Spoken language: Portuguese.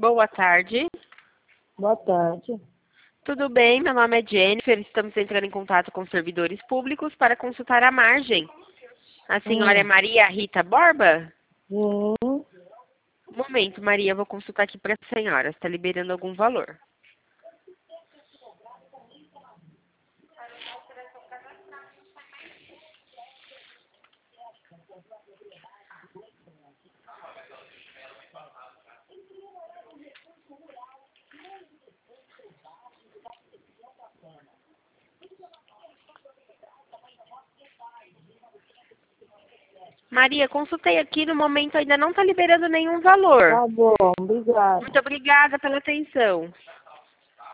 Boa tarde. Boa tarde. Tudo bem? Meu nome é Jennifer. Estamos entrando em contato com servidores públicos para consultar a margem. A senhora é Maria Rita Borba? Sim. Um momento, Maria. Eu vou consultar aqui para a senhora. Está liberando algum valor? Maria, consultei aqui. No momento ainda não está liberando nenhum valor. Tá bom, obrigada. Muito obrigada pela atenção.